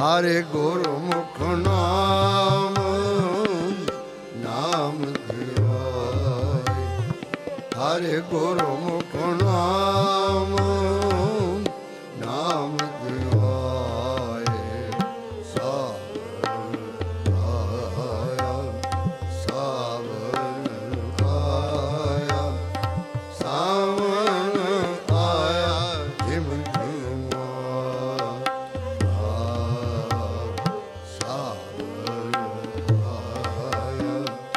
ਹਰਿ ਗੁਰਮੁਖ ਨਾਮ ਨਾਮ ਧਿਆਏ। ਹਰਿ ਗੁਰਮੁਖ ਨਾਮ ਨਾਮ ਧਿਆਏ। ਸਾਵਣ ਆਇਆ ਸਾਵਣ ਆਇਆ ਸਾਵਣ ਆਇਆ ਜਿਮ ਝੂਮਾ। ਸਾਵਣ ਆਇਆ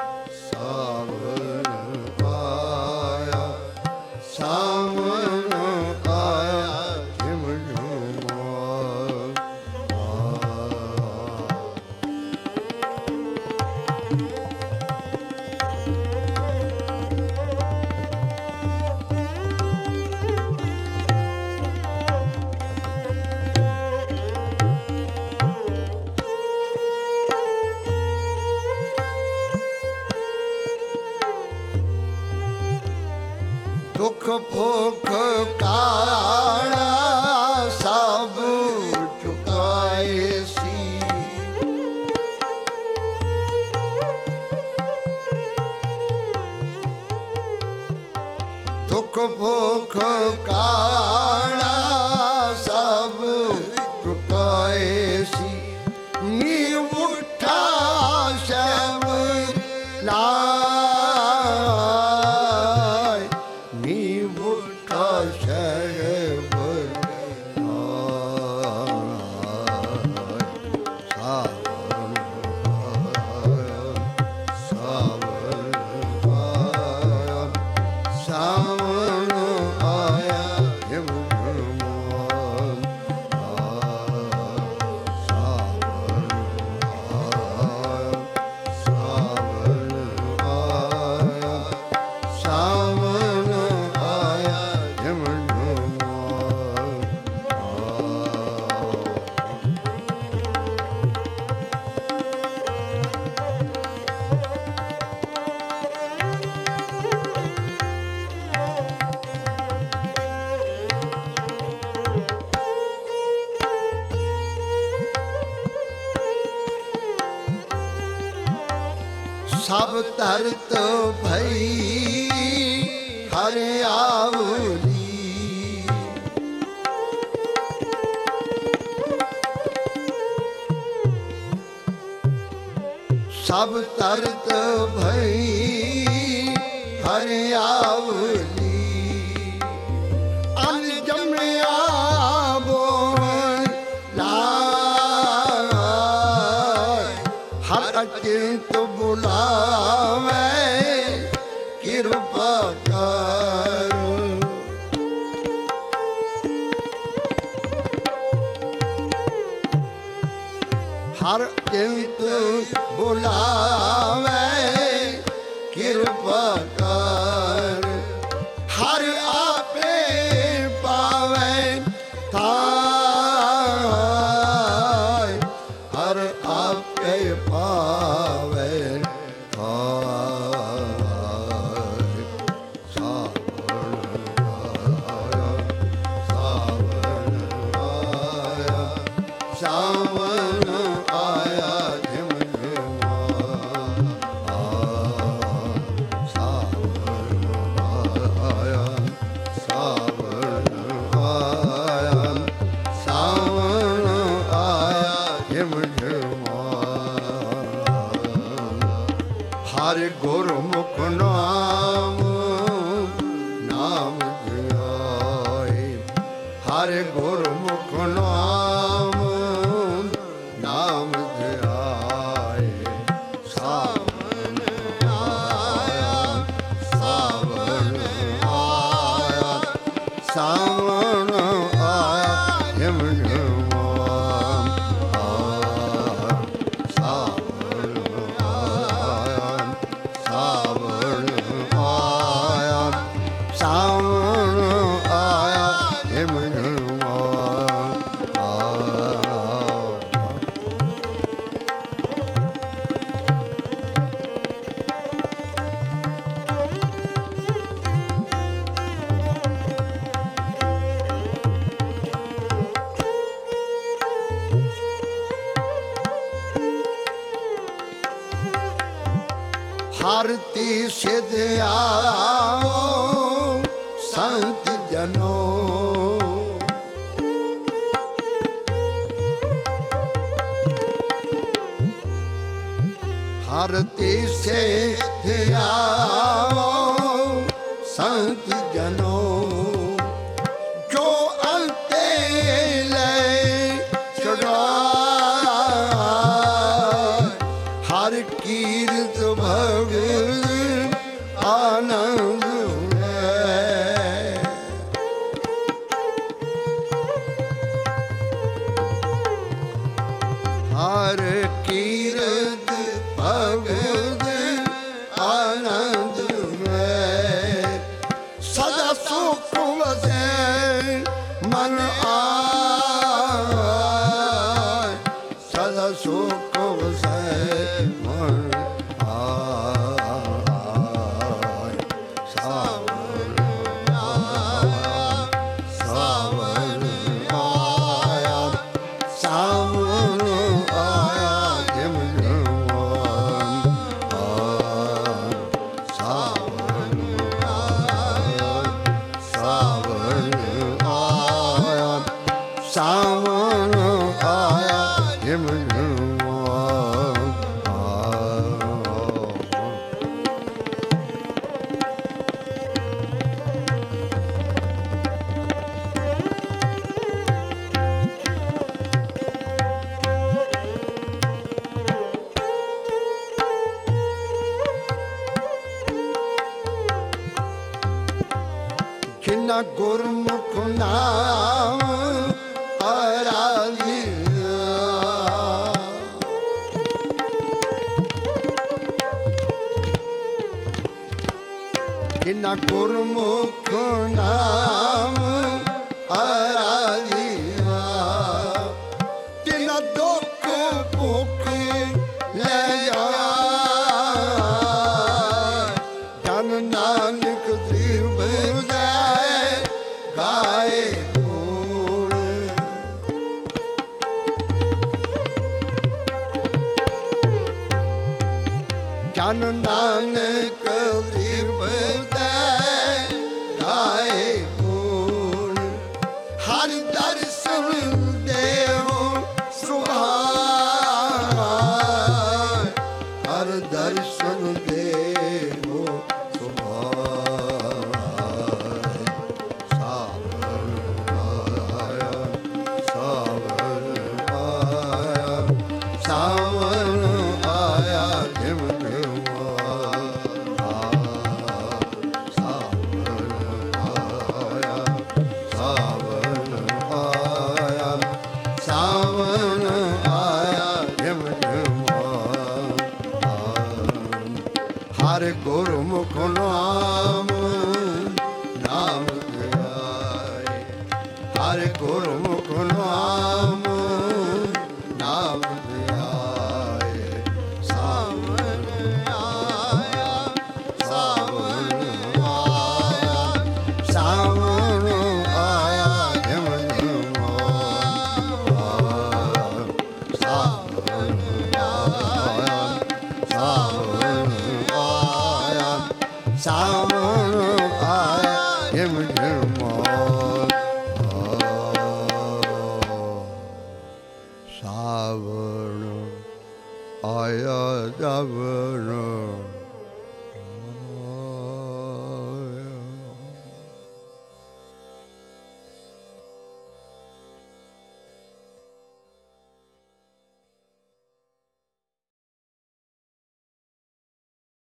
ਸਾਵਣ ਆਇਆ ਸਾਵਣ ਆਇਆ ਜਿਮ ਝੂਮਾ। ਦੁਖ ਭੁਖ ਕਾਣਾ ਸਭ ਚੁਕਾਏ ਸੀ। ਦੁਖ ਭੁਖ ਕਾਣਾ ਸਭ ਚੁਕਾਏ ਸੀ। ਨੀ ਉਠਾ ਸ਼ਬ ਲਾਇ ਨੀ ਉਠਾ ਸ਼ਬ ਸਾਵਣ ਆਇਆ ਸਾਵਣ ਆਇਆ ਸਾਵਣ ਆਇਆ ਜਿਮ ਝੂਮਾ। ਸਾਵਣ ਆਇਆ ਸਾਵਣ ਆਇਆ ਸਾਵਣ ਆਇਆ ਜਿਮ ਝੂਮਾ। ਸਭ ਧਰਤ ਭਈ ਹਰਿ ਆਵਲੀ। ਸਭ ਧਰਤ ਭਈ ਹਰਿ ਆਵਲੀ। ਅਨ ਜੰਮਿਆ ਬੋਲ ਲਾਇ ਹਰ ਅਚਿੰਤ ਬੁਲਾਵੇ ਕਿਰਪਾ ਕਰ। ਹਰ ਅਚਿੰਤ ਬੁਲਾਵੇ ਕਿਰਪਾ ਕਰ। ਹਰ ਆਪੇ ਪਾਵੇ ਥਾਇ ਹਰ ਆਪੇ ਪਾਵੇ ਥਾਇ। ਸਾਵਣ ਆਇਆ ਸਾਵਣ ਆਇਆ ਸਾਵਣ ਆਇਆ ਜਿਮ ਝੂਮਾ। ਸਾਵਣ ਆਇਆ ਸਾਵਣ ਆਇਆ ਸਾਵਣ ਆਇਆ ਜਿਮ ਝੂਮਾ। ਹਰਿ ਗੁਰਮੁਖ ਨਾਮ ਨਾਮ ਧਿਆਏ। ਹਰਿ ਗੁਰਮੁਖ ਨਾਮ ਨਾਮ ਧਿਆਏ। ਸਾਵਣ ਆਇਆ ਸਾਵਣ ਆਇਆ ਸਾਵਣ ਆਇਆ ਜਿਮ ਝੂਮਾ। ਸਾਵਣ ਆਇਆ ਸਾਵਣ ਆਇਆ ਸਾਵਣ ਆਇਆ ਜਿਮ ਝੂਮਾ। आरती सिद्ध आओ संत जनों। आरती सिद्ध आओ संत जनों। जो अंते ले चढ़ाए हर कीर्त भगत आनंद है। हर कीर्त भगत आनंद में सदा सुख वसे मन आए। सदा सुख वसे मन आए। सावन आया सावन आया सावन आया झिम झिम सावन आया सावन आया सावन आया झिम झिम जिन्ना गुरमुख नाम आराधिया। जिन्ना गुरमुख नाम आराधिया। तिन्ना दुख भुख ले जाए। जन नानक दिव गाए गुण। जन नानक गाए गुण। हर दर्शन देहो सुभाए। हर दर्शन देहो सुभाए। सावन आया सावन आया सावन आया झिम झिम सावन आया सावन आया सावन आया झिम झिम। हर गुरमुख नाम नाम ध्याए। हर गुरमुख नाम